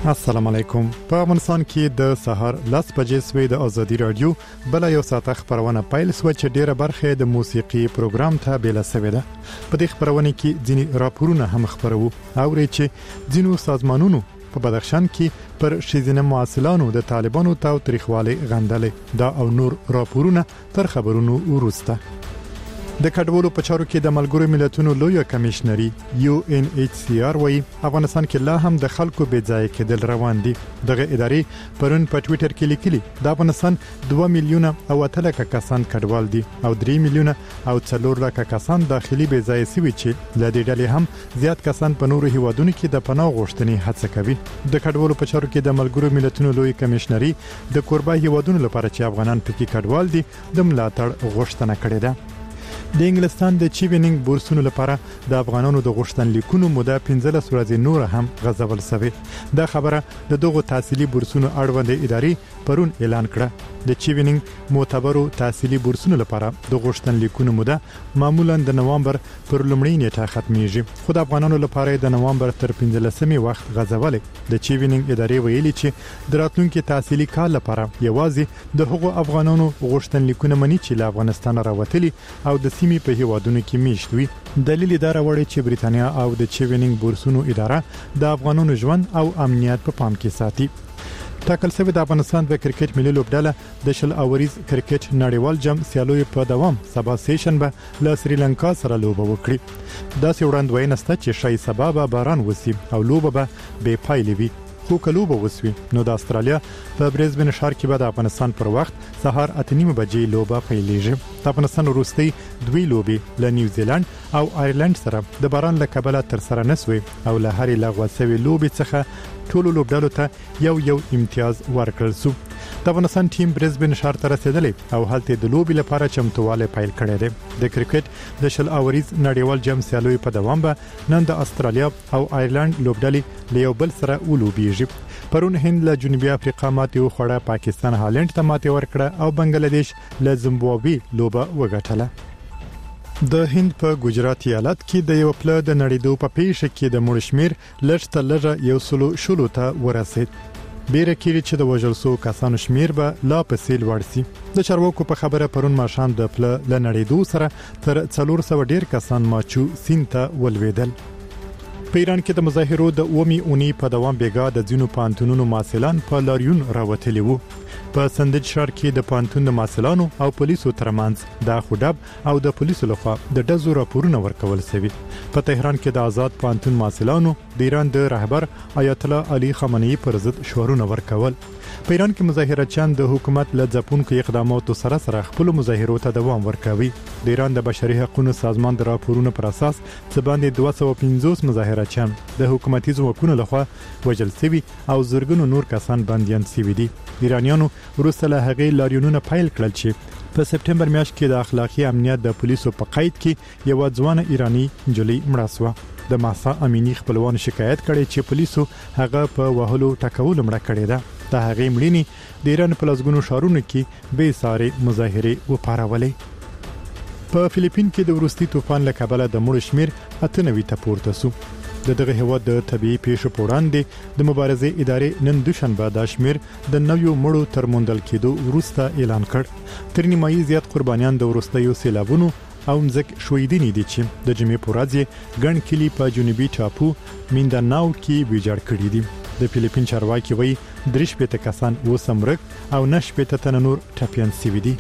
السلام علیکم. په افغانستان کې د سهار 10 بجې سوي د ازادي رادیو بل یو ساعت خبرونه پیل سو چې ډیره برخه د موسیقي پروګرام ته بیل سوي ده. په دې خبرونه کې ځینی راپورونه هم خبرو او چې ځینو سازمانونو په بدخشان کې پر شیزنه معاصلانو د طالبانو تاوتریخوالي غندلې دا او نور راپورونه تر خبرونو ورسته. د کډوالو په چارو کې د ملګرو ملتونو لوی کمشنري UNHCR وایي افغانستان کې لا هم د خلکو بې ځای کېدل روان دي. دغه ادارې پرون په ټوئیټر کې لیکلي د افغانستان 2 میلیونه او 8 کسان کډوال دي او 3 میلیونه او 4 کسان داخلي بې ځای سوي چې له دې ډلې هم زیات کسان په نورو هیوادونو کې د پناه غوښتنې هڅه کوي. د کډوالو په چارو کې د ملګرو ملتونو لوی کمشنري د کوربه هیوادونو لپاره چې افغانان پکې کډوال دي د ملاتړ غوښتنه کړې ده. د انګلستان د چیوینینګ بورسونو لپاره د افغانانو د غوښتنلیکونو موده 15 ورځې نور هم غځول شوې. دا خبره د دغو تحصیلي بورسونو اړوند ادارې پرون اعلان کړه. د چیوینینګ معتبرو تحصیلي بورسونو لپاره د غوښتنلیکونو موده معمولا د نوامبر پر لومړۍ نیټه ختميږي، خو د افغانانو لپاره د نوامبر تر 15مې وخت غځولې. د چیوینینګ ادارې ویلي چې د راتلونکي تحصیلي کال لپاره یوازې د هغو افغانانو غوښتنلیکونه مني چې له افغانستان راوتلي او د سیمې په هیوادونو کې میشت وي. دلیل دا راوړی چې بریتانیا او د چیوینینګ بورسونو اداره د افغانانو ژوند او امنیت په پام کې ساتي. ټاکل شوی د افغانستان د کرکټ ملي لوبډله د شل اوریز کرکټ نړیوال جام سیالوي په دوام سبا سیشن به له سریلانکا سره لوبه وکړي. دا وړاندوینه ست چې شای سبا به باران وسی او لوبه به بې پایلې وي. خو کلوبه وسوي نو د استرالیا په برزبن ښار کې به د افغانستان پر وخت سهار 8:30 بجې لوبه پیلېږي. د افغانستان وروستۍ دوی لوبې له نیوزیلند او آیرلند سره د باران له کبله تر سره نسوي او له هرې لغوه شوی لوبې څخه ټولو لوبډالو ته یو امتیاز ورکړل شو. د افغانستان ټیم برزبن ښار ته رسیدلی او هلته د لوبې لپاره چمتووالی پیل کړی دی. د کرکټ د شل اوریز نړیوال جام سیالوي په دوام به نن د استرالیا او آیرلند لوبډلې له یو بل سره ولوبېږي. پرون هند له جنوبي افریقا ماتې وخوړه، پاکستان هالند ته ماتې ورکړه او بنگلاديش له زیمبابوې لوبه وګټله. د هند په ګجرات ایالت کې د یو پله د نړیدو په پیښه کې د مړ شمیر لږ تر لږه 100 ته ورسید. بیره کېږي چې د وژل شوو کسانو شمیر به لا پسې لوړ شي. د چارواکو په خبره پرون ماښام د پله له نړیدو سره تر 400 ډیر کسان ماچو سیند ته ولوېدل. په ایران کې د مظاهرو د اومي اونۍ په دوام بیګا د ځینو پانتونونو ماسلان په لاریون راوتلي وو. په سندج ښار کې د پانتون د ماسلانو او پولیسو ترمنځ د خودب او د پولیسو لخوا د ډزو راپورونه ورکول شوي. په تهران کې د آزاد پانتون ماسلانو د ایران د رهبر آیت الله علي خامنه‌ای پر ضد شعارونه ورکول. په ایران کې مظاهرچیان د حکومت له ځپونکو اقداماتو سره خپل مظاهرو ته دوام ورکوي. د ایران د بشري حقوقو سازمان د راپورونو پر اساس څه باندې 250 مظاهرچیان د حکومتي ځواکونو لخوا وژل شوي او زرګونو نور کسان بنديان شوي دي. ایرانیانو وروسته له هغې لاریونونه پیل کړل چې په سپټمبر میاشت کې د اخلاقی امنیت د پولیسو په قید کې یو ځوان ایرانی جلی مړه شو. د ماسا امینی خپلوان شکایت کړي چې پولیسو هغه په وهلو ټکولو مړه کړی ده. د هغې مړینې د ایران په لسګونو ښارونو کې بې ساري مظاهرې وپارولې. په فلیپین کې د وروستي طوفان له کبله د مړو شمیر 98 ته پورته شو. دغه هیواد د طبيعي پیښو په وړاندې د مبارزې ادارې نن دوشنبه د شمیر د نویو مړو تر موندل کېدو وروسته اعلان کړ. تر نیمایي زیات قربانیان د وروستیو سیلابونو او مزک شویدنی دي چې د جمعې په ورځ ګڼ کلی په جنوبي ټاپو مینډاناو کې ویجاړ کړي دي. د فلیپین چارواکي وایي 3 کسان وسمرک او 9 تن نور ټپيان شوي دي.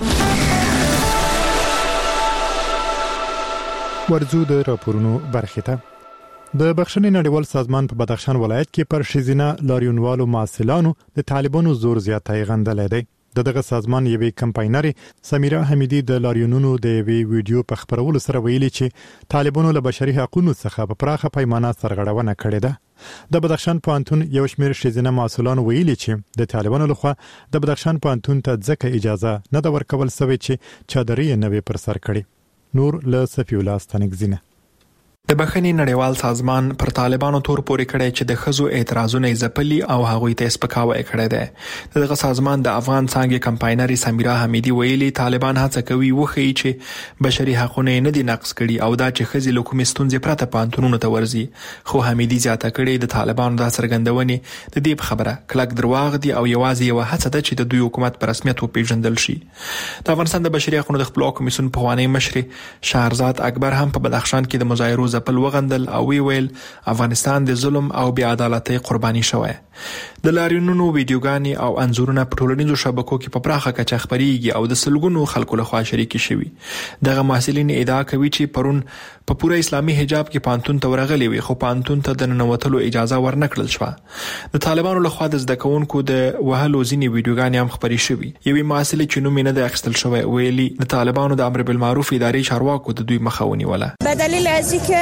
ورزو د راپورونو برخه ته د بخښنې نړیوال سازمان په بدخشان ولایت کې پر شیزینه لاریونوالو ماسلانو د طالبانو زور زیاتای غندلې دی. دغه سازمان یوې کمپاینر سمیرا حمیدی د لاریونونو د یوې ویډیو په خبرولو سره ویلي چې طالبانو له بشري حقوقو څخه په پراخه پیمانه سرغړونه کړې ده. د بدخشان پانتون یو شمېر شیزینه مسؤلان ویلي چې د طالبانو لخوا د بدخشان پانتون ته ځکه اجازه نه ده ورکول شوې چې چادرې نه وي پر سر کړي. نور له صفی الله ستنګزینه د بخښنې نړیوال سازمان پر طالبانو تور پورې کړی چې د ښځو اعتراضونه ځپلي او هغوی ته سپکاوی کړی دی. دغه سازمان د افغان څانګې کمپاینرې سمیرا حمیدي ویلي طالبان هڅه کوي وښيي چې بشري حقونه نه دي نقض کړي او دا چې ښځې له کومې ستونزې پرته پوهنتونونو ته ورځي. خو حمیدي زیاته کړې د طالبانو دا څرګندونې د دې په خبره کلک درواغ دي او یوازې یوه هڅه ده چې د دوی حکومت په رسمیت وپېژندل شي. د افغانستان د بشري حقونو د خپلواک کمیسیون پخوانی مشر شهرزاد اکبر هم په بدخشان کې د مظاهرو ځپل وغندل او ویل افغانستان د ظلم او بې عدالتۍ قرباني شوی. د لاریونونو ویډیوګانې او انځورونه په ټولنیزو شبکو کې په پراخه کچه خپرېږي او د سلګونو خلکو لخوا شریکې شوي. دغه محصلین ادعا کوي چې پرون په پوره اسلامي حجاب کې پانتون ته ورغلي وي خو پانتون ته د ننوتلو اجازه ورنکړل شوه. د طالبانو لخوا د زده کوونکو د وهلو ځینې ویډیوګانې هم خپرې شوي. یوې محصلې چې نوم یې نه دی اخیستل شوی ویلي د طالبانو د امر بالمعروف ادارې چارواکو د دوی مخه ونیوله. به دلیل از اینکه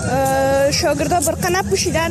شاگردها برقه نپوشیدن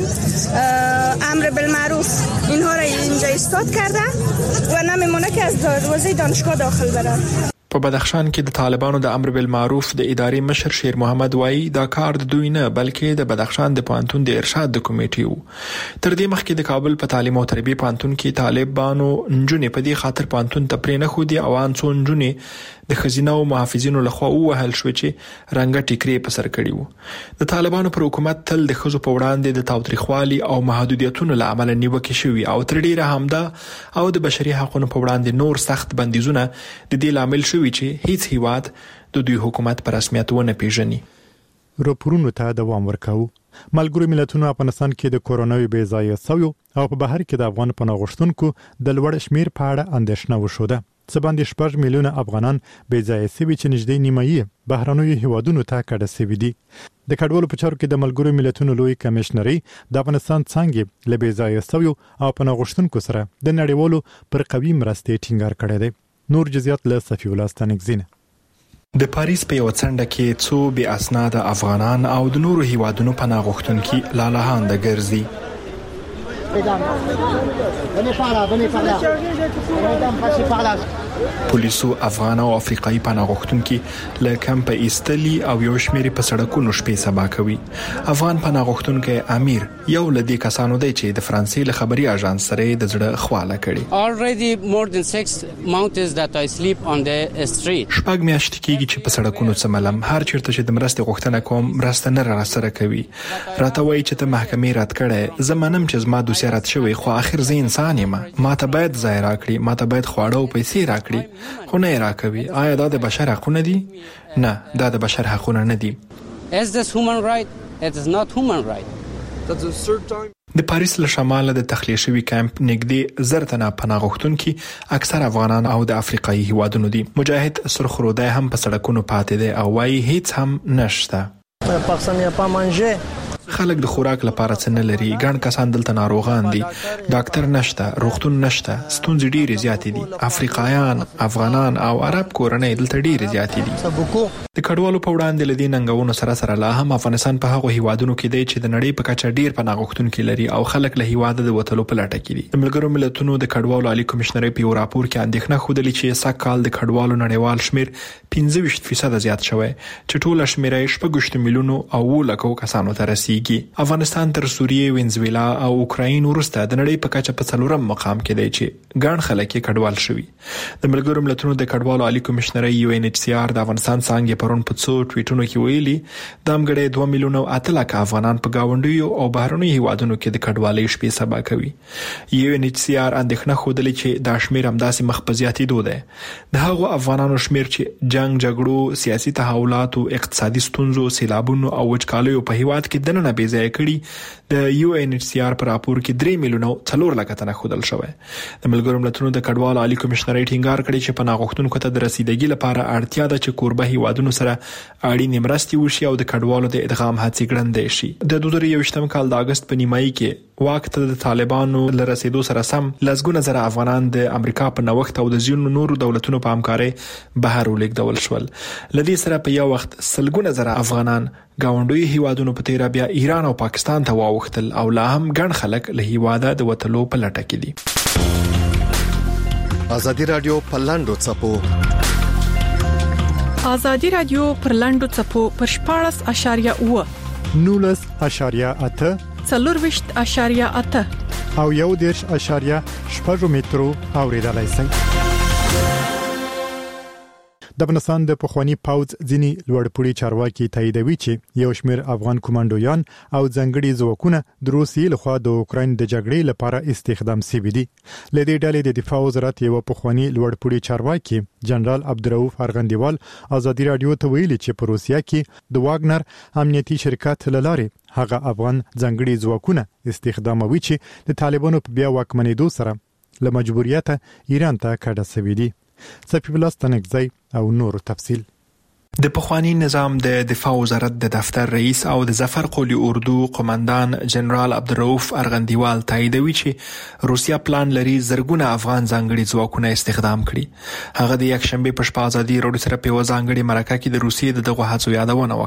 امر بالمعروف اینها را اینجا ایستاد کرده و نمیمونه که از دروازه دانشگاه داخل برن. په بدخشان کې د طالبانو د امر بالمعروف د ادارې مشر شیر محمد وایي دا کار د دوی نه بلکې د بدخشان د پوهنتون د ارشاد د کمیټې وو. تر دې مخکې د کابل په تعلیم او تربیه پوهنتون کې طالبانو نجونې په دې خاطر پوهنتون ته پرې نه ښودي او ان څو نجونې د ښځینه او محافظینو لخوا ووهل شو چې رنګه ټیکرې په سر کړي وو. د طالبانو پر حکومت تل د ښځو په وړاندې د تاوتریخوالي او محدودیتونو له امله نیوکې شوي او تر ډیره همدا او د بشري حقوقو په وړاندې نور سخت بندیزونه د دې لامل شوي چې هیڅ هیواد د دوی حکومت په رسمیت ونه پیژني. راپورونو ته دوام ورکاو. ملګرو ملتونو افغانستان کې د کورونا بې ځایه سویو او په بهر کې د افغان پناه غوښتونکو د لوړ شمیر په اړه اندېښنه وشوده. څه باندې 6 میلیونه افغانان بې ځایه سوي چې نږدې نیمایي بهرنیو هیوادونو ته کډه سوي دي. د کډوالو په چارو کې د ملګرو ملتونو لوی کمشنري د افغانستان څنګه له بې ځایه سویو او پناه غوښتونکو سره د نړیوالو پر قوي مرستې ټینګار کړی دی. نور جزئیات له صفی الله ستانکزین. د پاریس په یو څنډه کې څو بې اسناد افغانان او د نورو هیوادونو پناه غوښتونکي لالهانده ګرځي. پولیسو افغان او افریقایي پناه غوښتونکي له کمپ ایستلي او یو شمېر په سړکونو شپې سبا کوي. افغان پناه غوښتونکی امیر یو له دې کسانو دی چې د فرانسې له خبري اژانس سره د زړه خواله کړي. Already more than 6 months that I sleep on the street. شپږ میاشتې کېږي چې په سړکونو څملم. هر چیرته چې د مرستې غوښتنه کوم مرسته نه راسره کوي. راته وایي چې ته محکمې رد کړې. زه منم چې زما دوسیه رد شوی خو اخر زه انسان یم. ما ته باید ځای راکړي. ما ته باید خواړه او پیسې راکړي. خو نه راکوي. آیا دا د بشر حقونه دي؟ نه، دا د بشر حقونه نه دي. Is this human right? It is not human right. د پاریس له شماله د تخلیه شوي کمپ نږدې 1000 تنه پناه غوښتونکي اکثر افغانان او د افریقایي هیوادونو دي. مجاهد سرخرودی هم په سړکونو پاتې دی او وايي هیڅ هم نشته. خلک د خوراک لپاره څه نه لري. ګڼ کسان دلته ناروغان دي. ډاکټر نشته، روغتون نشته. ستونزې ډېرې زیاتې دي. افریقایان، افغانان او عرب کورنۍ دلته ډېرې زیاتې دي. د کډوالو په وړاندې لدې ننګونو سره لا هم افغانستان په هغو هیوادونو کې دی چې د نړۍ په کچه ډېر پناه غوښتونکي لري او خلک له هیواده د وتلو په لټه کې دي. د ملګرو ملتونو د کډوالو عالی کمشنري په یو راپور کې اندېښنه ښودلې چې سږ کال د کډوالو نړیوال شمیر 25% زیات شوی چې ټوله شمیر یې 6 میلیونو او 7 لکو کسانو ته رسیږي. افغانستان تر سوریې، وینزویلا او اوکراین وروسته د نړۍ په کچه په 4م مقام کې دی چې ګڼ خلک یې کډوال شوي. د ملګرو ملتونو د کډوالو عالی کمشنري UNHCR د افغانستان څنګه پرون په څو ټویټونو کې ویلي د امګړې 2 میلیونه 8 لک افغانان په گاونډیو او بهرنیو هیوادونو کې د کډوالۍ شپې سبا کوي. UNHCR اندېښنه ښودلې چې دا شمیر همداسې مخ په زیاتېدو دی. د هغو افغانانو شمیر چې جنگ، جګړو، سیاسي تحولاتو، اقتصادي ستونزو، سیلابونو او وچکالیو په هیواد کې دننه بې ځای کړي. د UNHCR پر راپور کې 3 میلیونه 4 لک تنه ښودل شوی. د ملګرو ملتونو د کډوالو عالی کمشنري ټینګار کړی چې پناه غوښتونکو ته د رسیدګۍ لپاره اړتیا ده چې کوربه هیوادونو سره اړینې مرستې وشي او د کډوالو د ادغام هڅې ګړندۍ شي. د 2021 کال د اگست په نیمایي کې واک ته د طالبانو له رسیدو سره سم لسګونه زره افغانان د امریکا په نوښت او د ځینو نورو دولتونو په همکارۍ بهر ولیږدول شول. لدې سره په یو وخت سلګونه زره افغانان گاونډوي هیوادونو په تیرا بیا ایران او پاکستان ته واوښتل او لا هم ګڼ خلک له هیواده د وتلو په لټه کې دي. ازادي رادیو په لاندو څپو ازادي رادیو پر لاندو څپو پر 14.9 19.8 40.8 او 1.8 مترو اوریدلای شئ. د افغانستان د پخوانی پوځ ځینی لوړپوړي چارواکي تاییدوي چې یو شمېر افغان کمانډویان او ځنګړي ځواکونه د روسیې لخوا د اوکراین د جګړې لپاره استخدام شوي دي. لدې ډلې د دفاع وزارت یو پخوانی لوړپوړي چارواکي جنرال عبدالرؤف ارغندیوال ازادي رادیو ته ویلي چې په روسیا کې د واګنر امنیتي شرکت لاره هغه افغان ځنګړي ځواکونه استخداموي چې د طالبانو په بیا واکمنېدو سره له مجبوریته ایران ته کډه شوي دي. صفی الله ستنګزی او نور تفصیل. د پخوانی نظام د دفاع وزارت د دفتر رئیس او د ظفر قولی اردو قومندان جنرال عبدالرؤف ارغندیوال تاییدوي چې روسیا پلان لري زرګونه افغان ځانګړي ځواکونه استخدام کړي. هغه د یک شنبه په شپه ازادي رادیو سره په ځانګړي مرکه کې د روسیې دغه هڅو یادونه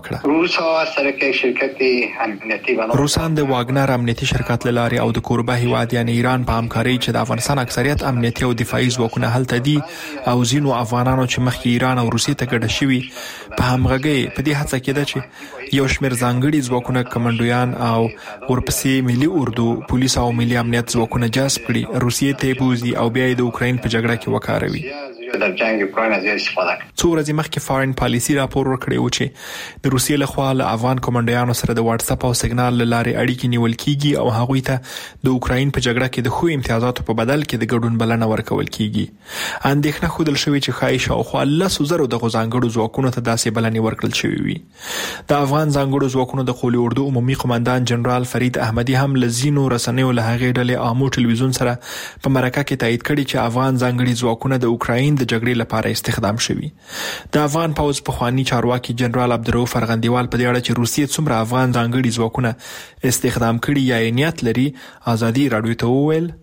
وکړه. روسان د واګنر امنیتي شرکت لاره او د کوربه هیواد یعنی ایران په همکاري چې د افغانستان اکثریت امنیتي او دفاعي ځواکونه هلته دي او ځینو افغانانو چې مخکې ایران او روسیې ته ګډه شوي په همغږي په دې هڅه کې ده چې یو شمېر ځانګړي ځواکونه کمانډویان او ورپسې ملي اردو پولیس او ملي امنیت ځواکونه جذب کړي، روسیې ته بوزي او بیا د اوکراین په جګړه کې وکاروي. در جنگ اوکراین از استفاده کړي. څو ورځې مخکې فارن پالیسي راپور ورکړی و چې د روسیې لخوا له افغان کمانډویانو سره د واتس اپ او سیګنال لارې اړیکې نیول کیږي او هغوی ته د اوکراین په جګړه کې د خو امتیازاتو په بدل کې د ګډون بلنه ورکول کیږي. اندېښنه ښودل شوې چې ښایي شاوخوا 100,000 د ځانګړو ځواکونو ته داسې بلنې ورکړل شوې وي. د افغان ځانګړو ځواکونو د قولی اردو عمومي قومندان جنرال فرید احمدي هم لزینو رسنیو له هغې ډلې آمو ټلویزیون سره په مرکه کې تایید کړي چې افغان ځانګړي ځواکونه د اوکراین د جګړې لپاره استخدام شوي. د افغان پوځ پخوانی چارواکي جنرال عبدالرؤف ارغندیوال په دې اړه چې روسیې څومره افغان ځانګړي ځواکونه استخدام کړي یا نیت لري ازادي رادیو ته وویل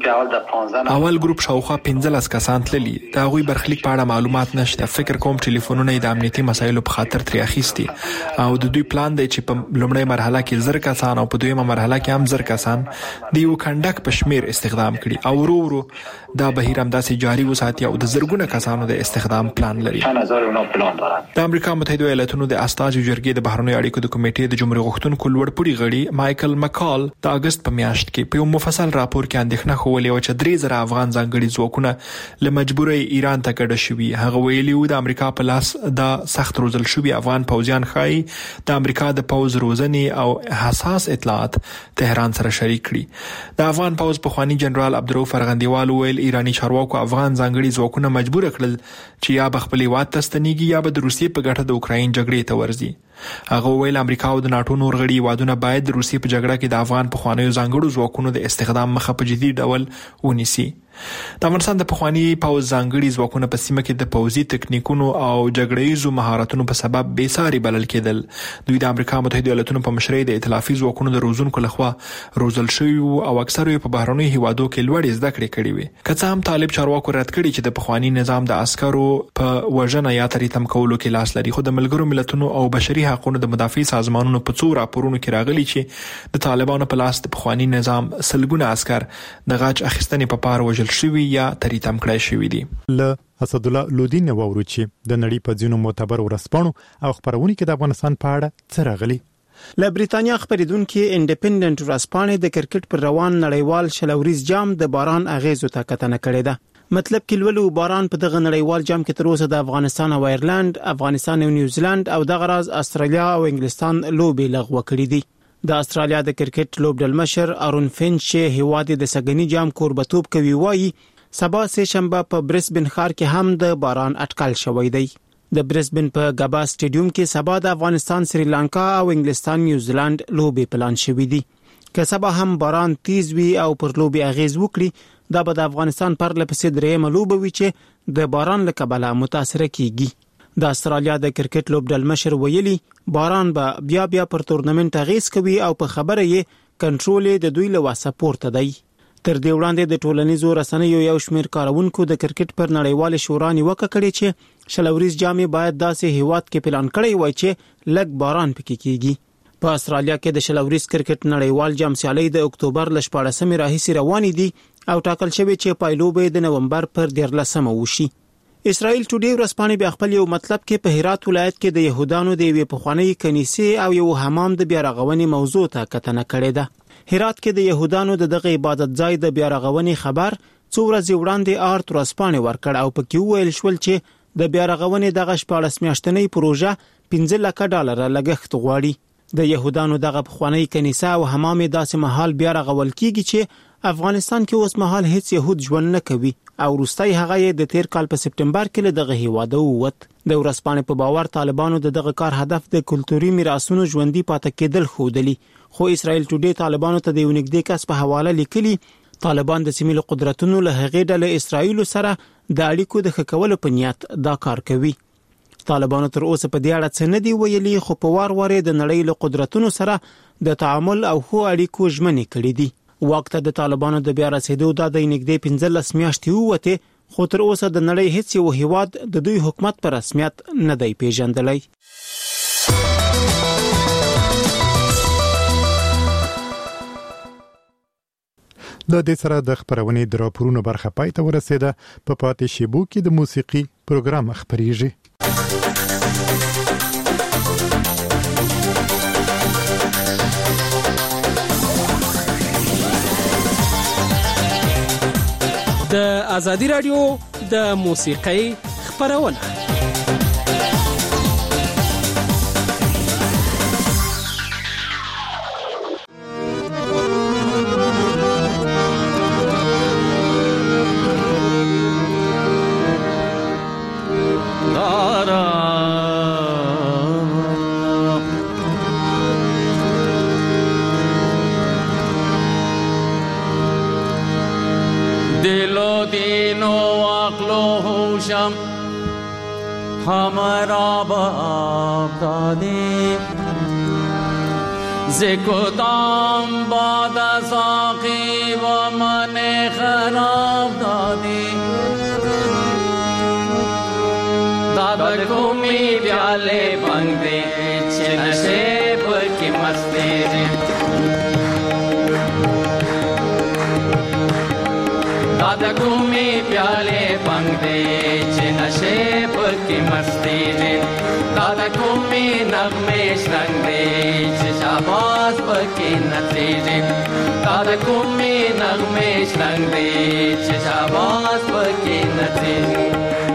اول ګروپ شاوخوا 15 کسان تللي. د هغوی برخلیک په اړه معلومات نشته. فکر کوم ټلیفونونه د امنیتي مسایلو په خاطر ترې اخیستي او د دوی پلان دی چې په لومړی مرحله کې 1000 کسان او په دویمه مرحله کې هم 1000 کسان د یو کندک په شمیر استخدام کړي او ورو ورو دا بهیر هم داسې جاری وساتي او د زرګونه کسانو د استخدام پلان لري. د امریکا متحده ایالاتونو د استازو جرګې د بهرنیو اړیکو د کمیټې د جمهوریت غوښتونکو لوړپوړي غړي مایکل مکال د اگست په میاشت کې په یو مفصل راپور کې اندېښنه ښودلې و چې 3000 افغان ځانګړي ځواکونه له مجبورۍ ایران ته کډه شوي. هغه ویلي و د امریکا په لاس د سخت روزل شوي افغان پوځیان ښایي د امریکا د پوځ روزنې او حساس اطلاعات تهران سره شریک کړي. د افغان پوځ پخوانی جنرال عبدالرؤف ارغندیوال ویل ایرانی چارواکو افغان ځانګړي ځواکونه مجبور کړل چې یا به خپل هیواد ته ستنېږي یا به د روسیې په ګټه د اوکراین جګړې ته ورځي. هغه ویل امریکا او د ناتو نور غړي هیوادونه باید د روسیې په جګړه کې د افغان پخوانیو ځانګړو ځواکونو د استخدام مخه په جدي ډول ونیسي. د افغانستان د پخوانی پوځ ځانګړي ځواکونه په سیمه کې د پوځي تکنیکونو او جګړهیزو مهارتونو په سبب بې ساري بلل کېدل. دوی د امریکا متحده ایالاتونو په مشرۍ د ائتلافي ځواکونو د روزونکو لخوا روزل شوي او اکثره په بهرنیو هیوادو کې لوړې زده کړې کړې وي. که څه هم طالب چارواکو رد کړي چې د پخوانی نظام د عسکرو په وژنه یا تریتم کولو کې لاس لري، خو د ملګرو ملتونو او بشري حقوقو د مدافع سازمانونو په څو راپورونو کې راغلي چې د طالبانو په لاس د پخوانی نظام سلګونه عسكر د غاچ اخیستنې په پار وژل شوي یا تریتم کړای شوي دي. له اسد الله لودین وورو چې د نړۍ په ځینو معتبر ورسپانو او خبرونه کې د افغانستان په اړه څه راغلي. له بریتانیا خبرېدونکو انډیپندنت ورسپانې د کرکټ پر روان نړیوال شلوريز جام د باران اغیزو ته کتنه کړې ده. مطلب کې ولولو باران په دغه نړیوال جام کې تر اوسه د افغانستان او ایرلند، افغانستان او نیوزیلند او دغه راز استرالیا او انګلستان لوبې لغوه کړې دي. د استرالیا د کرکټ لوبډلمشر ارون فینچ چې هیواد د سګنی جام کوربتوب کوي وایي سبا سه شنبه په برسبن ښار کې هم د باران اټکل شوی دی. د برسبن په غابا سټیډیوم کې سبا د افغانستان، سریلانکا او انګلستان نیوزیلند لوبې پلان شوې دي. که سبا هم باران تیز وي او پر لوبې اغیز وکړي، دا به د افغانستان پر لپسې درېیمه لوبه وي چې د باران له کبله متاثر کیږي. د استرالیا د کرکټ لوبډلمشر ویلي باران به بیا پر تورنمنت اغیز کوي او په خبره یې کنټرول د دوی له واسه پورته دی. تر دې وړاندې د ټولنیزو رسنیو یو شمېر کارونکو د کرکټ پر نړیوال شورا نیوکه کړې چې شلوريز جام باید داسې هیواد کې پلان کړی وای چې لږ باران پکې کیږي. په استرالیا کې د شلوريز کرکټ نړیوال جام سیالي د اکتوبر ل 14 راهیسې روانې دي او ټاکل شوی چې پایلو به د نومبر پر 13 وشي. اسرائیل ټوډے ورځپاڼې بیا خپل یو مطلب کې په هرات ولایت کې د يهودانو د یوې پخوانۍ کنیسې او یو حمام د بیا رغونې موضوع ته کتنه کړې ده. هرات کې د يهودانو دغه عبادت ځای د بیا رغونې خبر څو ورځې وړاندې آرت ورځپاڼې ورکړ او پکې ویل شول چې د بیا رغونې دغه 14 میاشتنۍ پروژه $15 لک لګښت غواړي. د يهودانو دغه پخوانۍ کنیسه او حمام داسې محل بیا رغول کیږي چې افغانستان کې اوس مهال هیڅ يهود ژوند نه کوي او وروستي هغه د تیر کال په سپټمبر کې دغه هیواده ووت. د ورځپاڼې په باور طالبانو دغه کار هدف د کلتوري میراثونو ژوندۍ پاتې کېدل خودلی، خو اسرائیل ټوډے طالبانو ته د یو نږدې کس په حواله لیکلي طالبان د سیمې قدرتونو له هغې ډلې اسرائیل سره د اړیکو د ښه کولو په نیت دا کار کوي. طالبانو تر اوسه په دې اړه څه نه دی ویلي، خو په وار وار د نړۍ له قدرتونو سره د تعامل او ښو اړیکو ژمنې کړې دي. وخت د طالبانو د بیا رسیدو د نږدې 15 میاشتې ووته، خو تر اوسه د نړۍ هیڅ یو هیواد د دوی حکومت په رسمیت نه دی پیژندلی. د دې سره د خبرونې د راپورونو برخه پای ته ورسیده. په پاتې شیبو کې د موسیقي پروګرام خبريږي. د ازادي رادیو د موسیقي خبرونه हमारा बाप दादी ज़िक़दाम बाद साक़ी व मन खराब दादी दादा घूमी प्याले बंदे नशे पर की मस्ती दादा घूमी प्याले बंदे नशे पर की मस्ती ने दादा घूमी नगमे शंदे शाबाश पर की नतीजे दादा घूमी नगमे शंदे शाबाश पर की नतीजे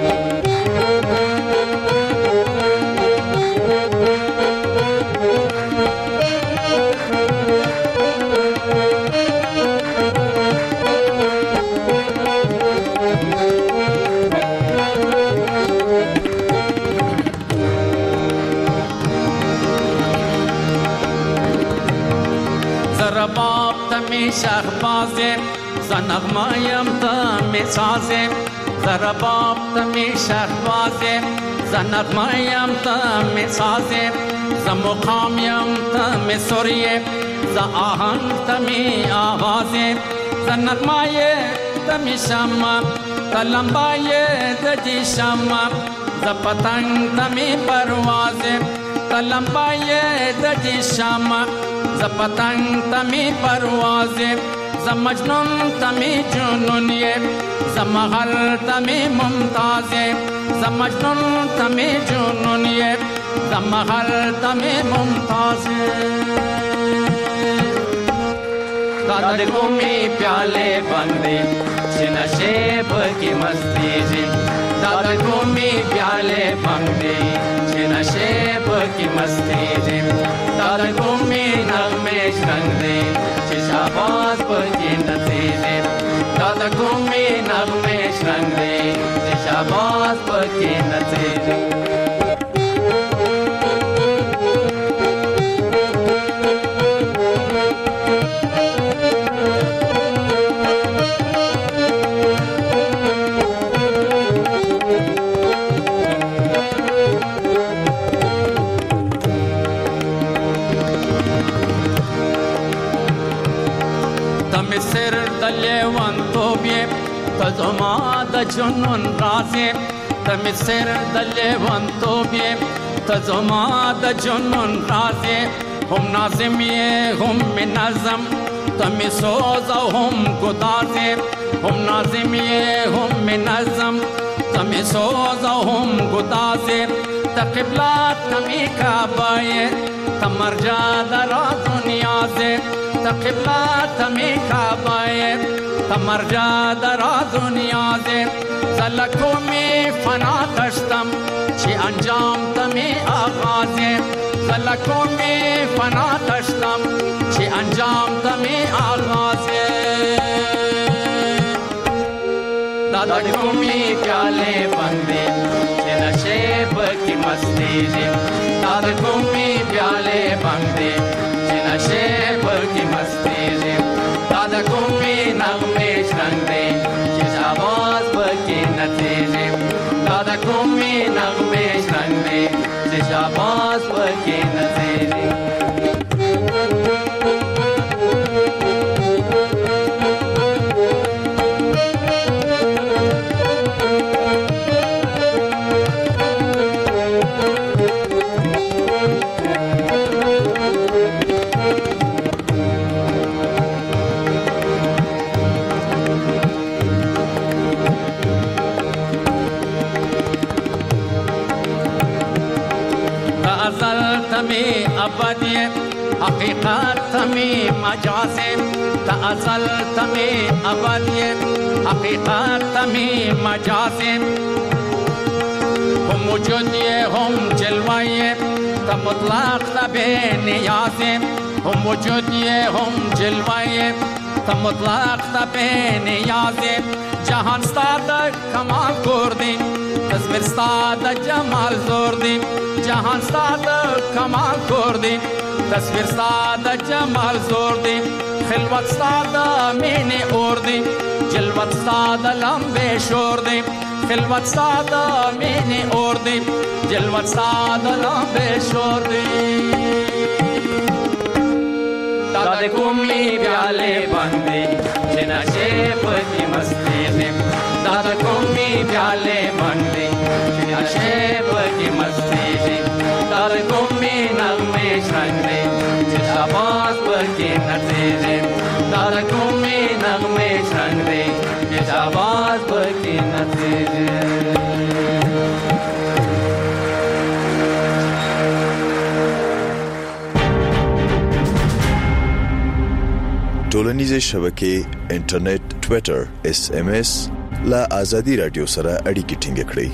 शहबाज़े ज़नग़मायम तमे साज़े ज़रा बाप तमे शहबाज़े ज़नग़मायम तमे साज़े ज़मुक़ामयम तमे सुरिये ज़ आहंग तमे आवाज़े ज़नग़माये तमे शम्मा तलम्बाये दजी शम्मा ज़ पतंग तमे परवाज़े तलम्बाये दजी शम्मा ज़ पतंग तमी परवाज़े ज़ मजनून तमी जुनूनिये ज़ महल तमी मुमताज़े ज़ मजनून तमी जुनूनिये ज़ महल तमी मुमताज़े दादा घूमी प्याले बंदे नशे की मस्ती जी दादा घूमी प्याले बंदे नशे की मस्ती जी दादा घूमी नगमे शंदे शाबाश पर की नतीजे दादा घूमी नगमे शंदे शाबाश पर की नतीजे तज़मा द जुनून राज़े तमे सिर दले वंतो बे तज़मा द जुनून राज़े हम नाज़िमिये हम नज़म तमे सोज़ हम गुदाज़े हम नाज़िमिये हम नज़म تمی سوزهم گدازه تقبلات تمی کعبه تمرجا در دنیازه تقبلات تمی کعبه تمرجا در دنیازه زلکومی فنا داشتم چی انجام تمی آغازه زلکومی فنا داشتم چی انجام تمی آغازه دادا کومی پیالے بندے چی نشے کی مستی جی دادا کومی پیالے بندے چی نشے کی مستی جی دادا کومی نغمے شرنگ دے چی شاباز کی نتیجے دادا کومی نغمے شرنگ دے چی شاباز کی نتیجے تمی ابدی حقیقت تمی مجازی تازل تمی ابدی حقیقت تمی مجازی هم وجودی هم جلوی تم مطلق تبی نیازی هم وجودی هم جلوی تم مطلق تبی نیازی جهان ستاد کمال کردی تصویر ستاد جمال زوردی جهان ستاد کمال کردی تصویر ستاد جمال زوردی خلوت ستاد مینی اوردی جلوت ستاد لمبه شوردی خلوت ستاد مینی اوردی جلوت ستاد لمبه شوردی دادا کومی پیالے بندے چی نشے کی مستی دے دادا کومی پیالے بندے چی نشے کی مستی دے دادا کومی نغمے شرنگ دے چی شاباز کی نتیجے دادا کومی نغمے شرنگ دے چی شاباز کی نتیجے ټولنیزې شبکې انټرنیټ ټوئیټر SMS لا آزادي رادیو سره اړیکې ټینګ کړئ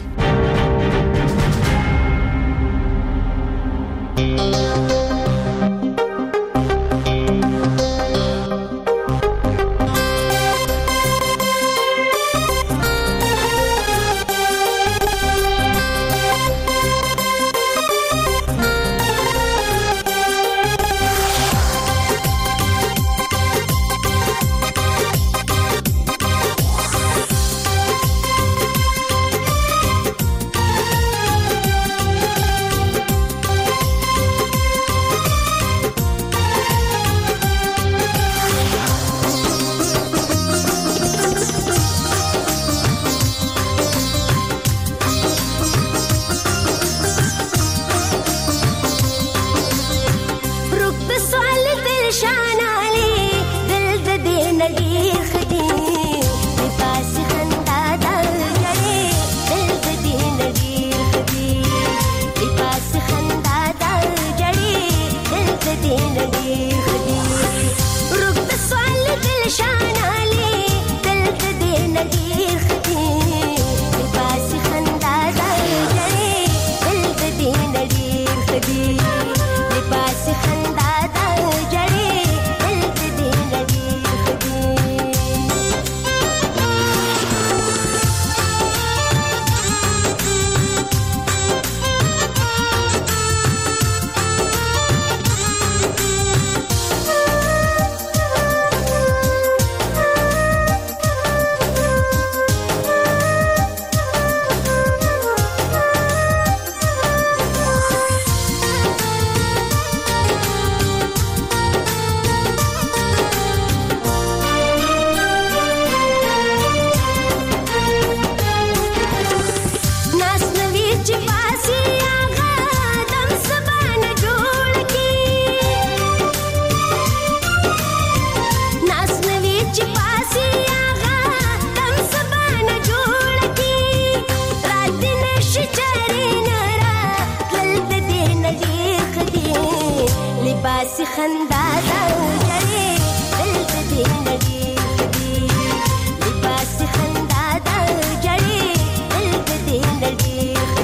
لباس خندا دا جړې دلته دې نړۍ خدي لباس خندا دا جړې دلته دې نړۍ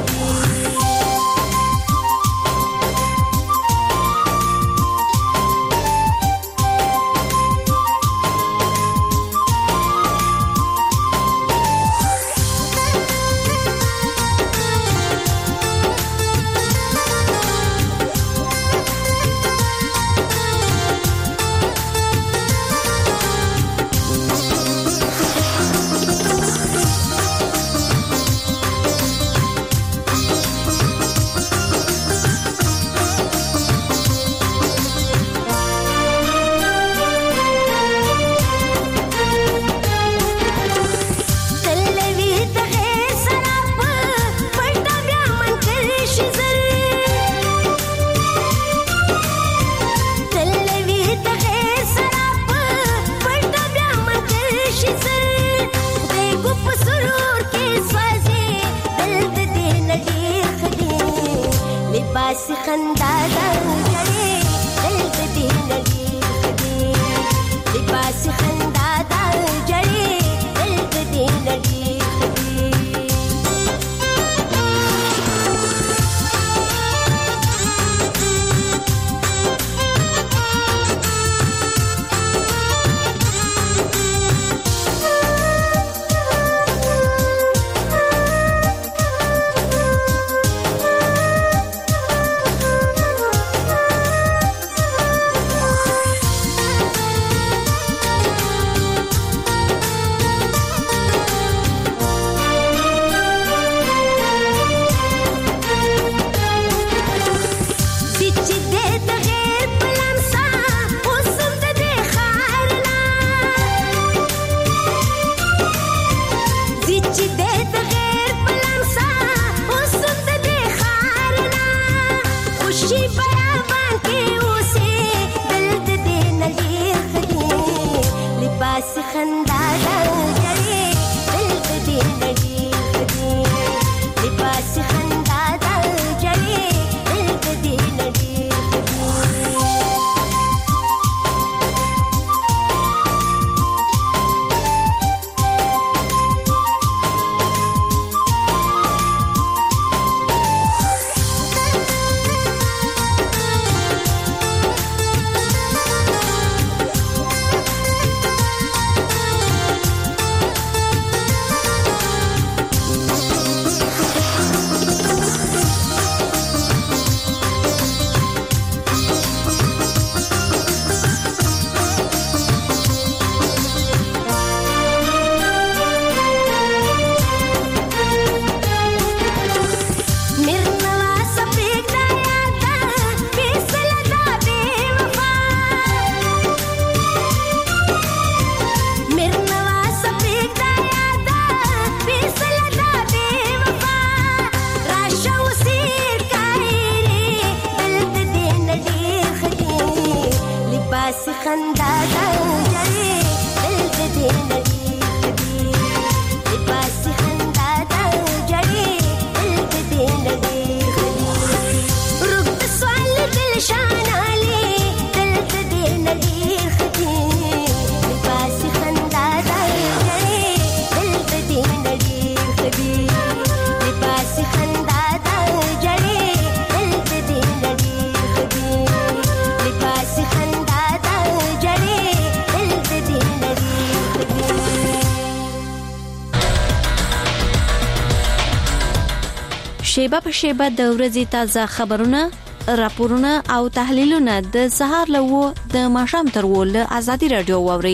شیبه په شیبه د ورځې تازه خبرونه، راپورونه او تحلیلونه د سهار له 9 د ماښام تر 10 له آزادي رادیو واوري.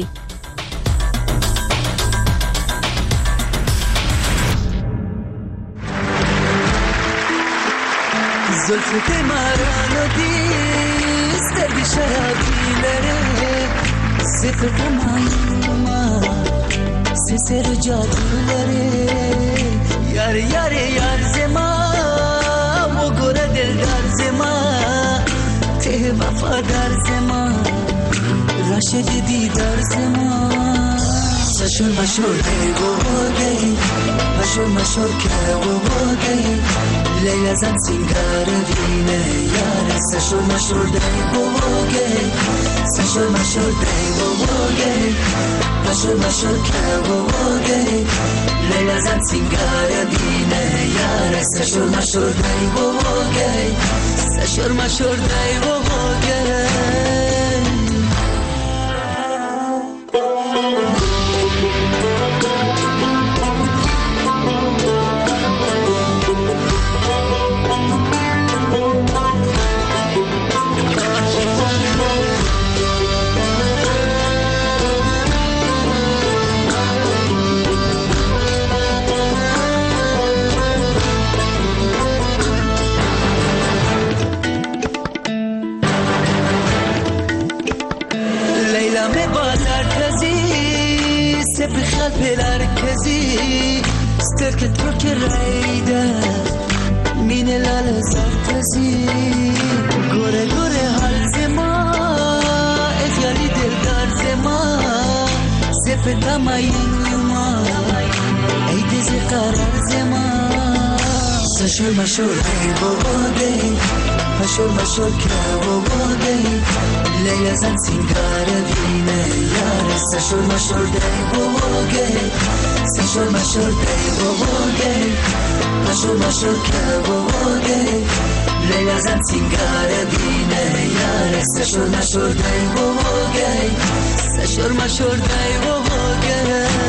زلفت مارانو دی سترگی شرابی لره سفر قمایوما سسر جادو لره یار یار یار زما و گره دلدار زما ته وفادار زما راشد دیدار زما مشور مشور که و گئی مشور مشور که و گئی لیلا زن سنگار دینه یار Sashur mashur day boge, sashur mashur day boge, mashur mashur ke boge, Leila zan singara dine yar. Sashur mashur day boge, sashur mashur day boge. بخل بالاركزي سترك ترك الريدة من الالزارتزي غوري غوري هالزما اخيالي دلدار زما سفتا ما ينما ايدي زي قرار زما سشور مشور هاي بوغي مشور مشور كاوغي ليلة زن سنگار دينه يار. سشور مشور داي بوغي سشور مشور داي بوغي مشور مشور كاوغي ليلة زن سنگار دينه يار. سشور مشور داي بوغي سشور مشور داي بوغي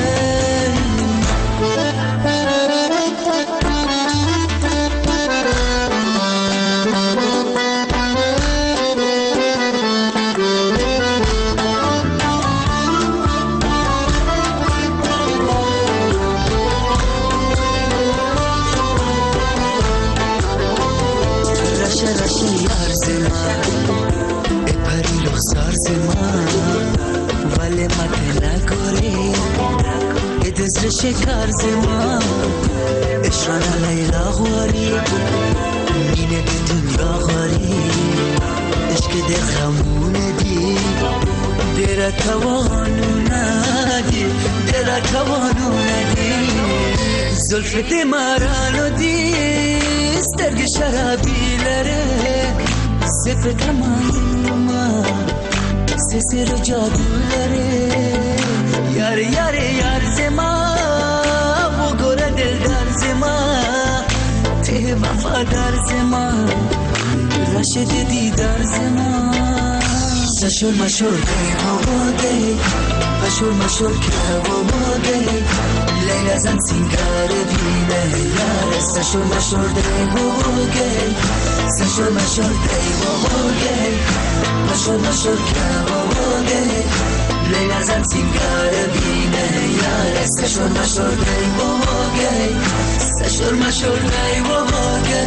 ولی مته نگوری ادز شکر زمان اشران لیلا غواری مینه به دنیا غواری عشق در غمونه دی در توانو ندی در توانو ندی زلفت مرانو دی سترگ شرابی لره صفت مایما سسر جادولره یار یار یار زما و گوره دلدار زما ته وفادار زما رشد دیدار زما سشور مشور دی بوده مشور مشور که بوده لیلا زن سنگار دینه یار. سشور مشور دی بوده سشور مشور دی بوده مشور مشور که بوده لیلا زن سنگار دینه یار. سشور مشور دی بوده سشور مشور دی بوده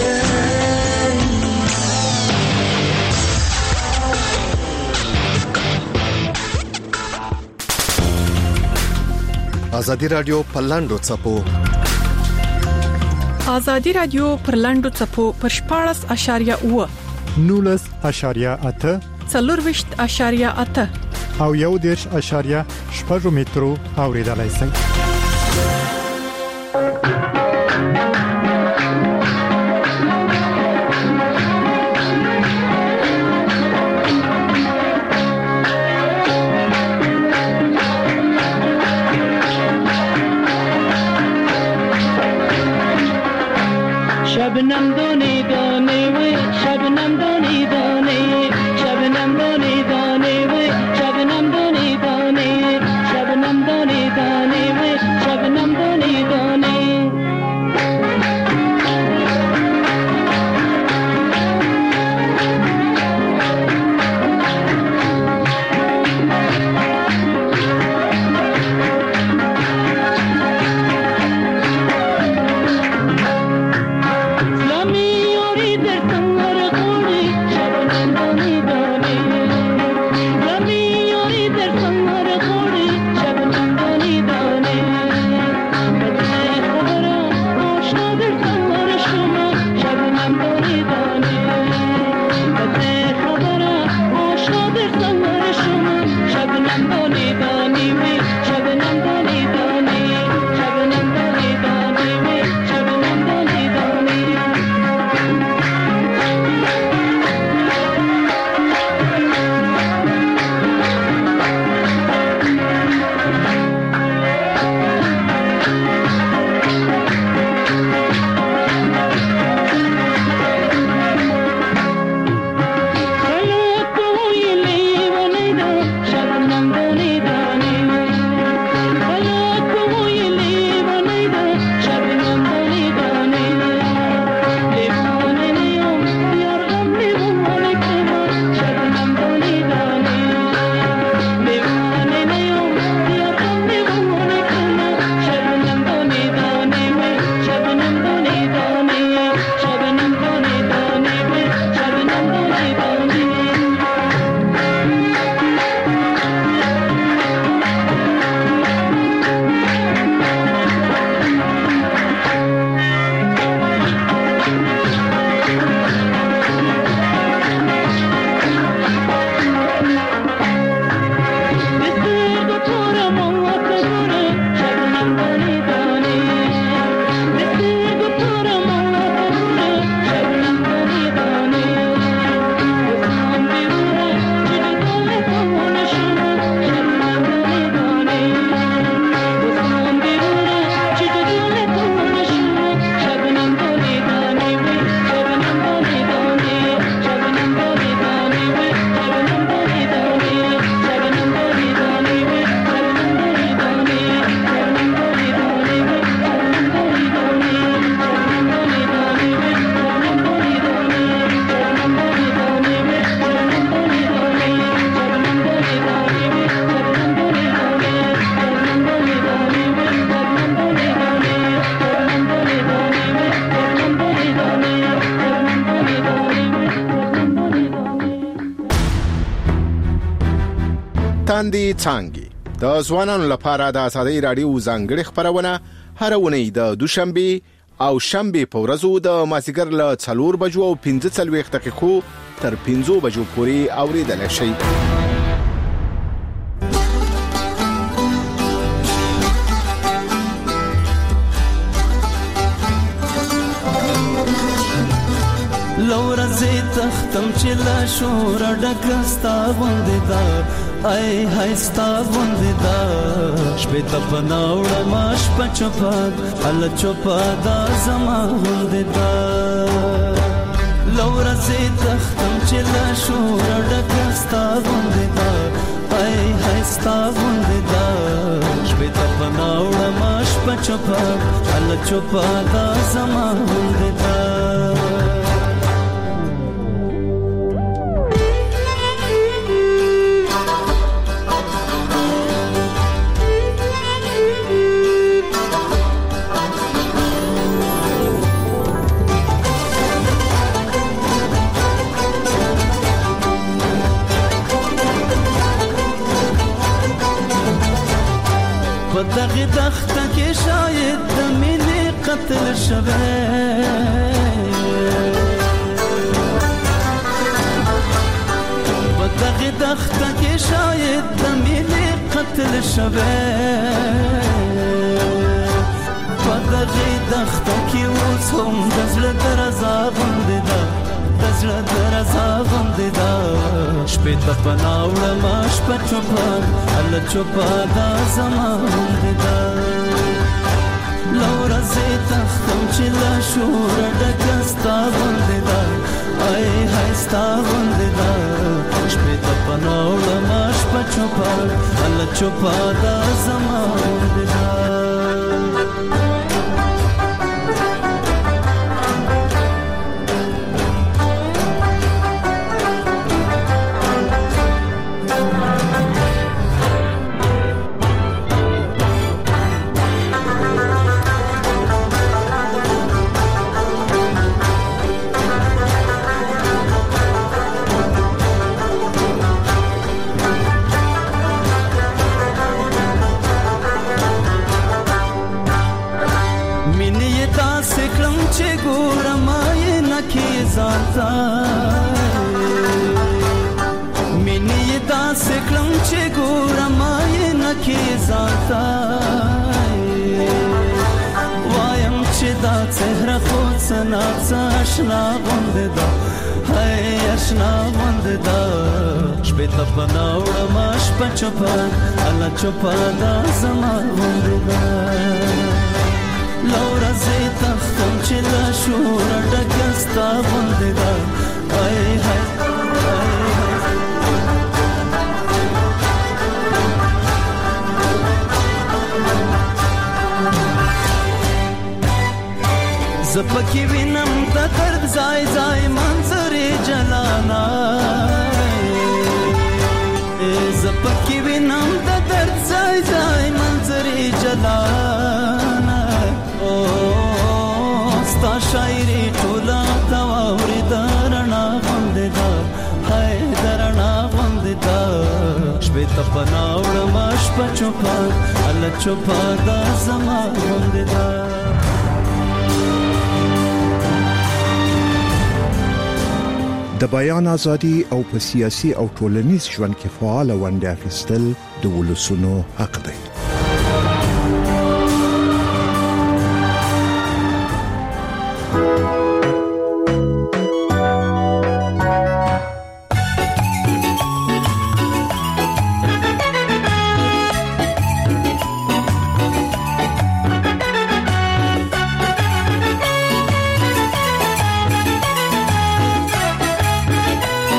ازادي رادیو پلاندو چپو ازادي رادیو پرلاندو چپو پرشپارس اشاریه و 19.8 څلورويشت.8 او 1.8 مترو اوریدلای شئ. शबनम दोने दोने वे शबनम दोने दोने शबनम दोने दोने वे शबनम दोने दोने शबनम दोने दोने वे शबनम दोने تاندې څانګې د ځوانانو لپاره د ازادي رادیو ځانګړي خبرونه هر ونې د دوشنبه او شنبه په ورځو د مازیګر له 4 بجو او 15 دقیقو تر 5 بجو پورې اوریدل شي. لورزه تختم چې لا شور ډکستا باندې دا ای هستا باندې دا شپه ته پناوړ ماش پچپا ال چپا دا زما باندې دا لورزه تختم چې لا شور ډکستا باندې دا ای هستا باندې دا شپه ته پناوړ ماش پچپا ال چپا دا زما باندې دا دغه دخته کې شاید د مینې قتل شوه په دغه دخته کې شاید د مینې قتل شوه په دغه دخته کې اوس هم د زړه درزا باندې ده د زړه درزا باندې ده شپې ته پناوړ ماش په چوپا ال چوپا دا زما باندې ده لورزه تختم چې لا شور ډکستا باندې ده ای هستا باندې ده شپې ته پناوړ ماش په چوپا ال چوپا دا زما باندې ده مینې دا سکلم چې ګورم یې نکي ذاتا وایم چې دا څهره خو سنا آشنا غوندې دا هاي آشنا غوندې دا شپې ته پناوړ ماش په چوپا الله چوپا دا زما غوندې دا لورزه تختم چې لا شور ډکستا باندې دا ای هاي زپکی وینم د درد ځای ځای منظر جلانا زپکی وینم د درد ځای ځای منظر جلانا او ستا شاعري ټولا تا ووري درنا باندې دا هاي درنا باندې دا شپه ته پناوړ ماش په چوپا ال چوپا دا زما باندې دا د بیان ازادي او په سیاسي او ټولنیز ژوند کې فعال ونډه اخیستل د ولسونو حق دی.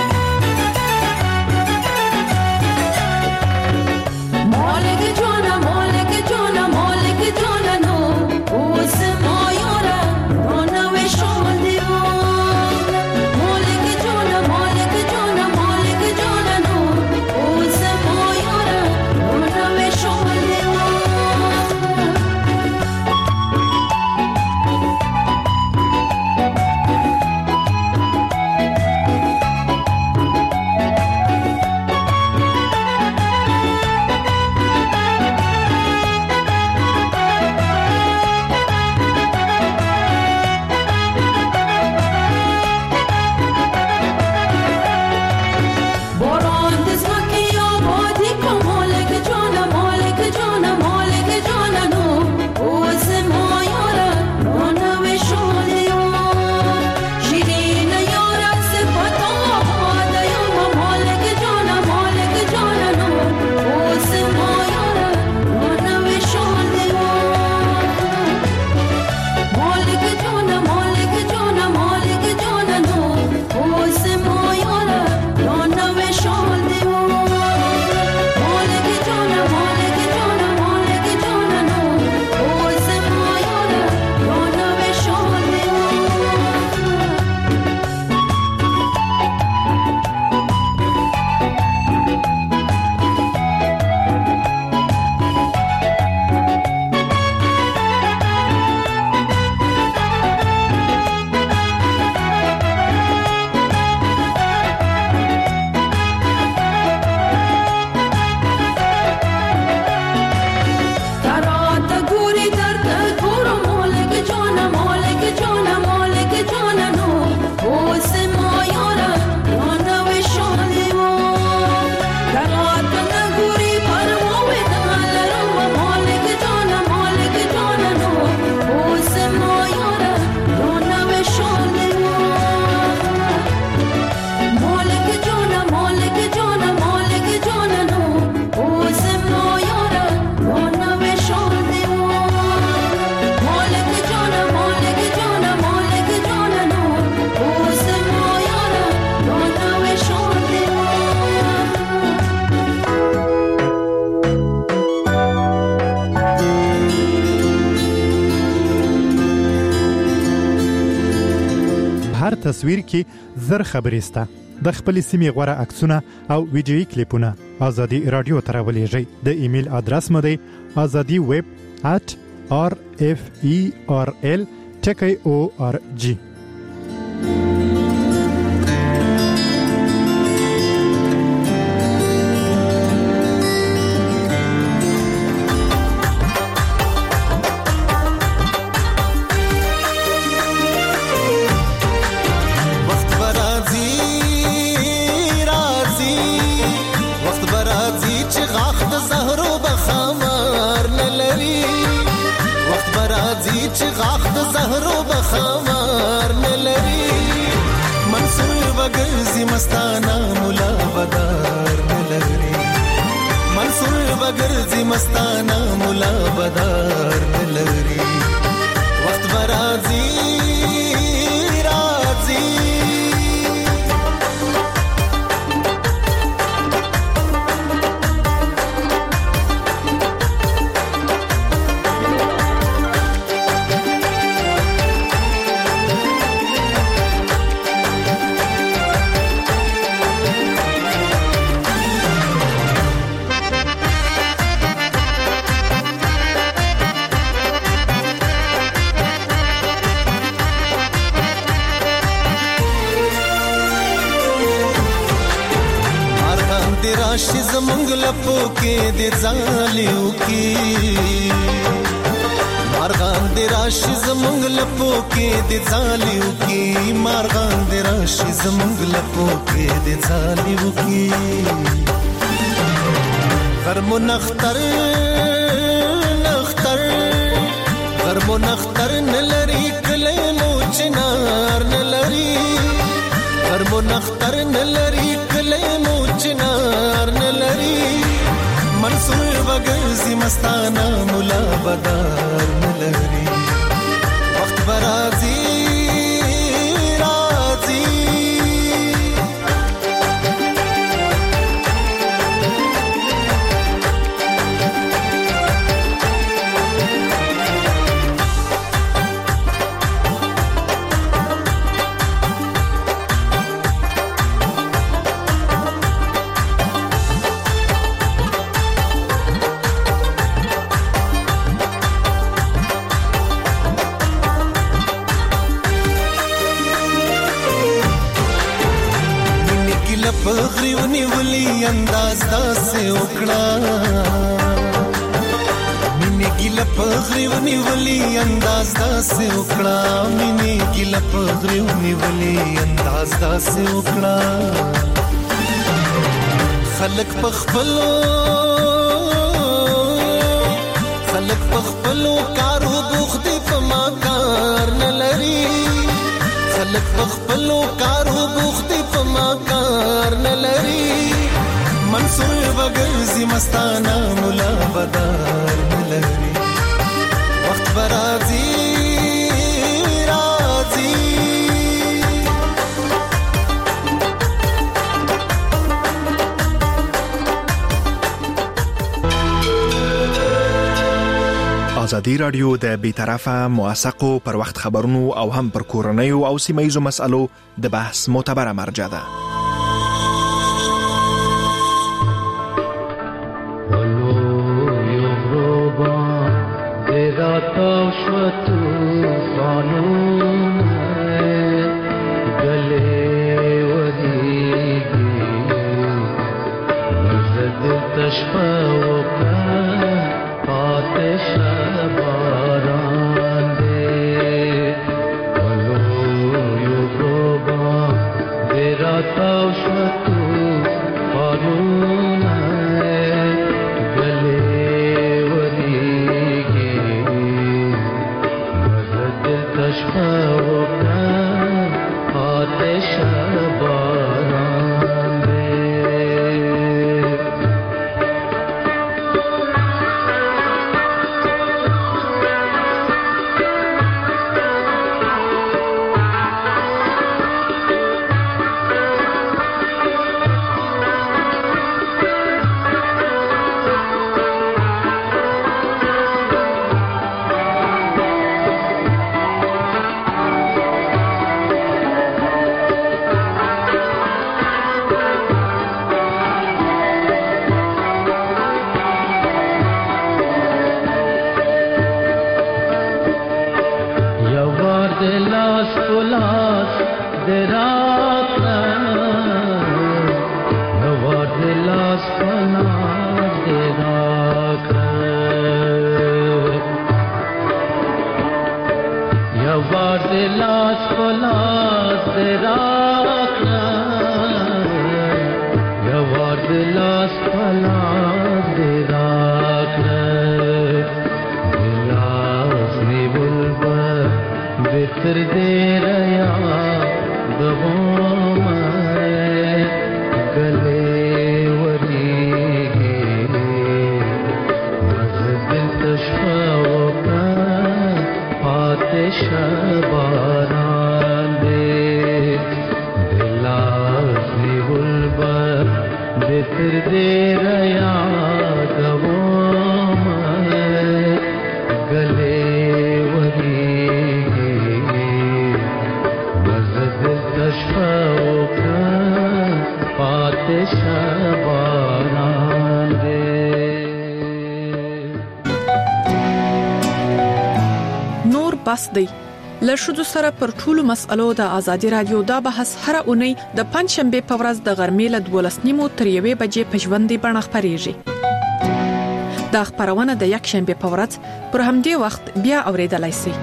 Mole que yo no تصویر کې زر خبرې سته. د خپل سیمې غوړه عکسونه او ویډیويي کلیپونه ازادي رادیو ته راولېږئ. د ایمیل ادرس مو دی azadi@rferl.org. مستانا مولا بدار نلری منصور بگرزی مستانا مولا بدار نلری وقت برازی رازی راشي زمونږ لپو کې د ځالیو کې مارغان د راشي زمونږ لپو کې د ځالیو کې مارغان د راشي زمونږ لپو کې د ځالیو کې غرمو نختر نختر غرمو نختر نلري کله مو چنار نلري غرمو نختر نلري کله مو چنار نلري منصور بگرزی مستانا مولا بدار نلري وقت برازي رازي پغریونی ولی انداز داسې وکړه مینې ګیله پغریونی ولی انداز داسې وکړه مینې ګیله پغریونی ولی انداز داسې وکړه خلک پخپلو کارو بوخت په ما کار نه لري خلک پخپلو کارو بوخت په ما کار نه لري منصور بگرزی مستانا مولا بدار نه لري وخت برازي رازي ازادي رادیو د بیطرفه موثقو پر وخت خبرونو او هم پر کورنیو او سیمایزو مسالو د بحث معتبره مرجع ده. تر دې یادوم ګلې وریږي مزدل تشفا وکړه پاتې شباران دې. نور بس دی له ښځو سره پر ټولو مسألو د ازادي رادیو دا بحث هر اونۍ د پنځشنبه په ورځ د غرمې له 12:30 تر 1 بجې په ژوندۍ بڼه خپرېږي. دا خبرونه د یکشنبه په ورځ پر همدې وخت بیا اوریدلای شئ.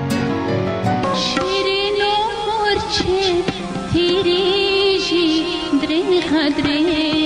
شیرینو مورچه تیریږي درې خدرې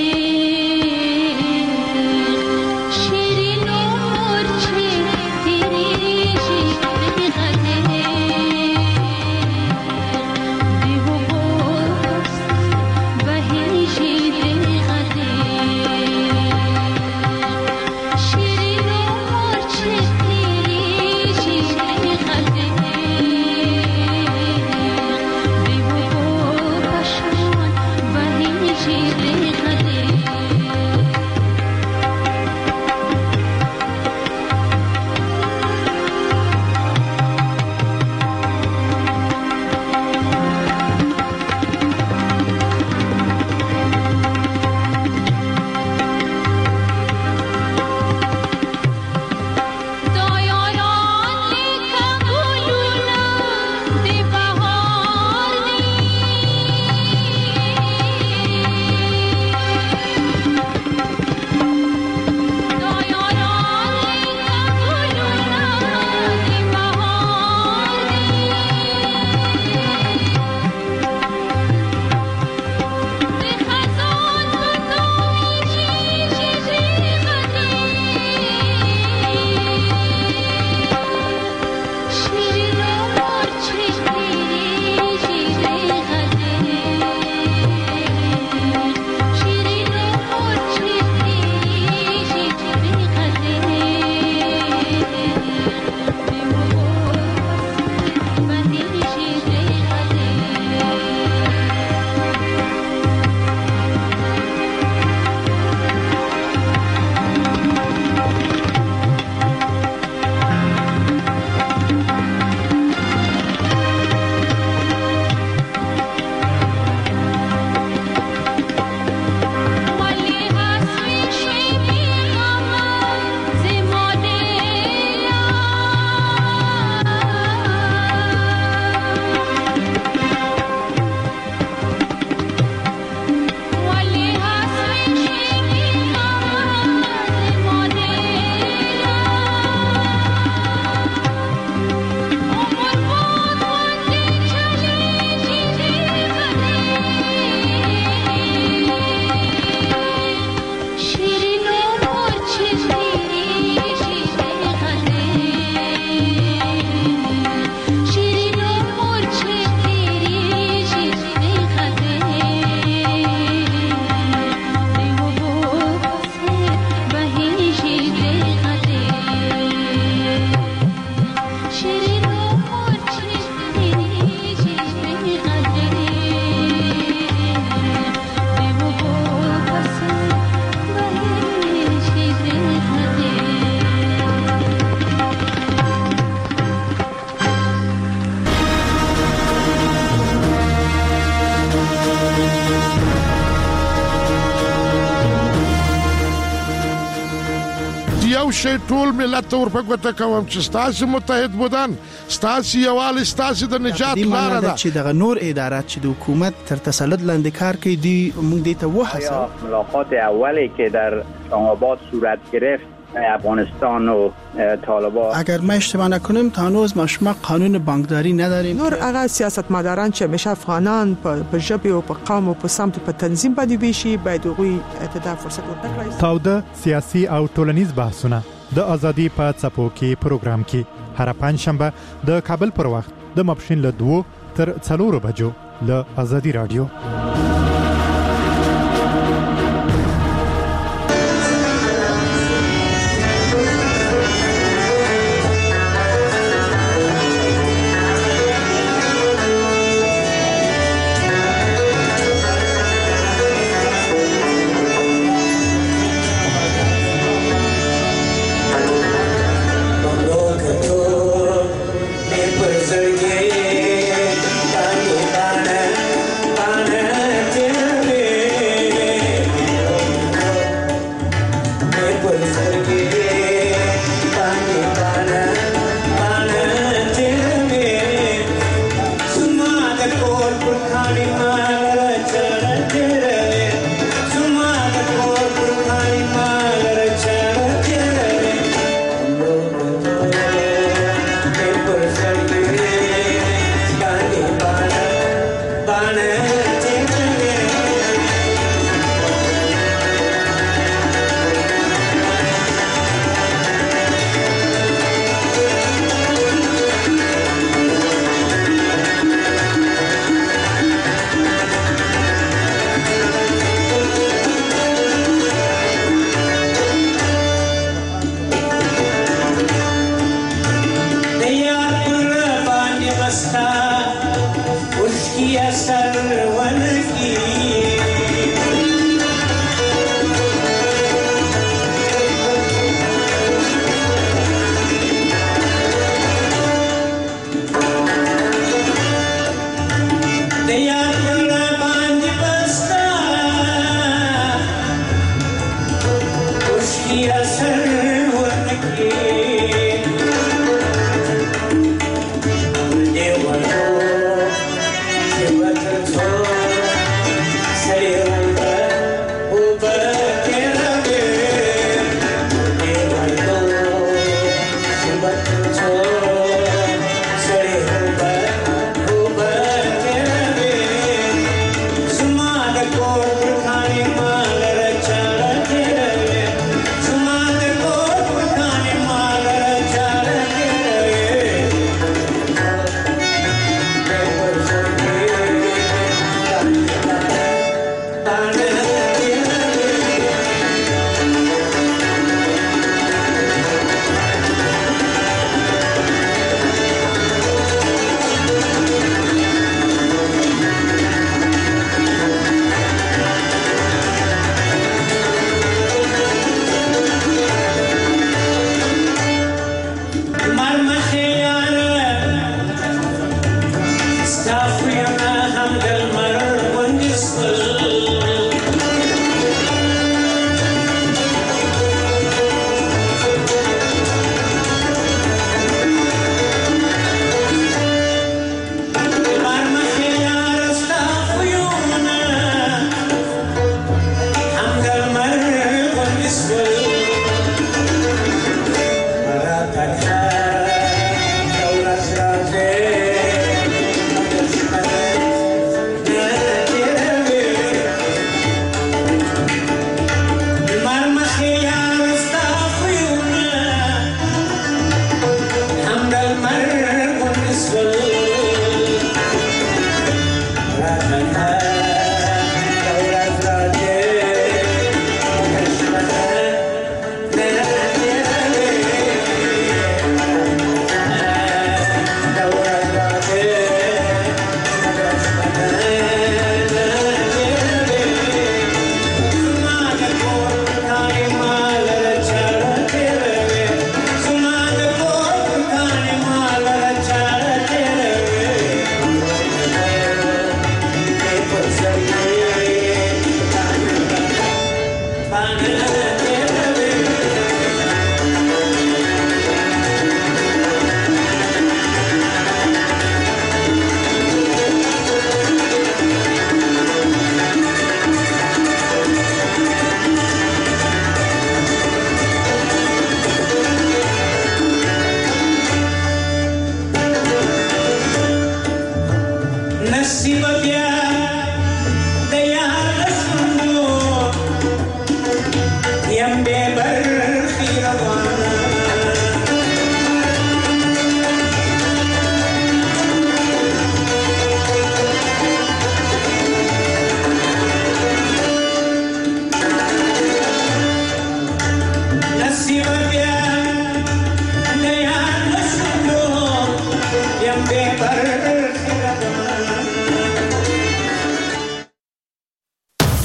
شي ټول ملت ته ورپګوته کوم چې ستاسو متحد بودن ستاسو یوال ستاسو د نجات لار ده چې د نور ادارات چې د حکومت تر تسلط لاندې کار کوي دی موږ دې ته وحسه ملاقات اولی که در اسلام‌آباد صورت گرفت افغانستان و طالبان اگر ما اشتباه نکنیم تا هنوز ما قانون بانکداری نداریم. نور هغه سیاستمداران چې همیشه افغانان په ژبه او په قوم او په سمت په تنظیم باندې ویشي باید هغوی ته فرصت ورکړي. تاوده سیاسي او ټولنیز بحثونه د ازادي په څپو کې پروګرام کې هر پنځشنبه د کابل پر وخت د ماپښین له 2 تر 4 بجو له ازادي رادیو.